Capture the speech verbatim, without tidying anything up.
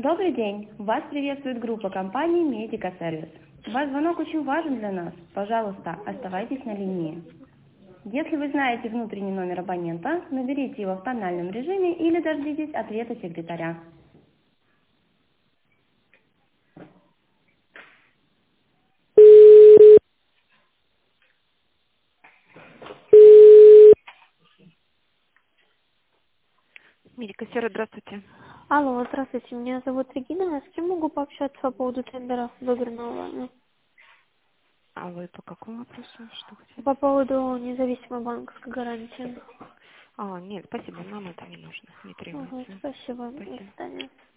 Добрый день! Вас приветствует группа компании Медика Сервис. Ваш звонок очень важен для нас. Пожалуйста, оставайтесь на линии. Если вы знаете внутренний номер абонента, наберите его в тональном режиме или дождитесь ответа секретаря. Медика Сера, здравствуйте. Алло, здравствуйте, меня зовут Регина. С кем могу пообщаться по поводу тендера выигранного вами? А вы по какому вопросу? Что хотели? По поводу независимой банковской гарантии. А, нет, спасибо, нам это не нужно, не Угу, требуется. спасибо, до Спасибо. свидания.